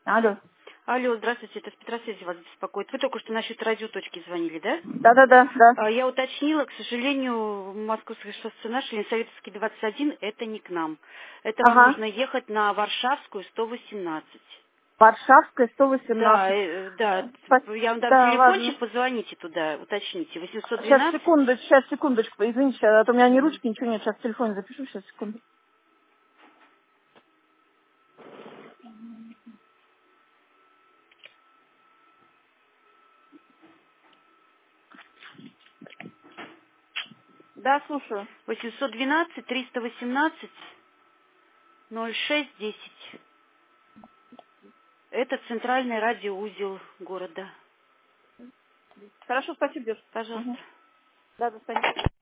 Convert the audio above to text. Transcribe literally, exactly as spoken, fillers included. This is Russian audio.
Алло. Алло, здравствуйте, это с Петросвязи вас беспокоит. Вы только что насчет радиоточки звонили, да? Да-да-да, да. А, Я уточнила, к сожалению, Московское шоссе наш, Ленсоветский двадцать один, это не к нам. Это вам Ага. нужно ехать на Варшавскую сто восемнадцать. Варшавская, Да, сто восемнадцать. э, да, Спа- я вам дам Да, ладно. телефончик, позвоните туда, уточните. Сейчас, восемьсот двенадцать. секундочку, сейчас, секундочку, извините, а то у меня ни Мгм. ручки, ничего нет, сейчас в телефоне запишу, сейчас, секунду. Да, слушаю. восемьсот двенадцать триста восемнадцать ноль шесть десять. Это центральный радиоузел города. Хорошо, спасибо, Деш. Угу. Пожалуйста. Да, до свидания.